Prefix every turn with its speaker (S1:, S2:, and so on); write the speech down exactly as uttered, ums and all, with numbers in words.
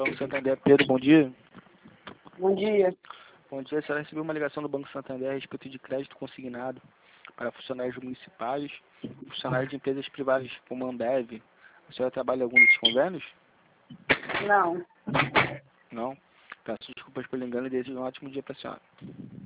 S1: Banco Santander. Pedro, bom dia.
S2: Bom dia.
S1: Bom dia, a senhora recebeu uma ligação do Banco Santander a respeito de crédito consignado para funcionários municipais, funcionários de empresas privadas como a Ambev. A senhora trabalha em algum desses convênios?
S2: Não.
S1: Não? Peço desculpas pelo engano e desejo um ótimo dia para a senhora.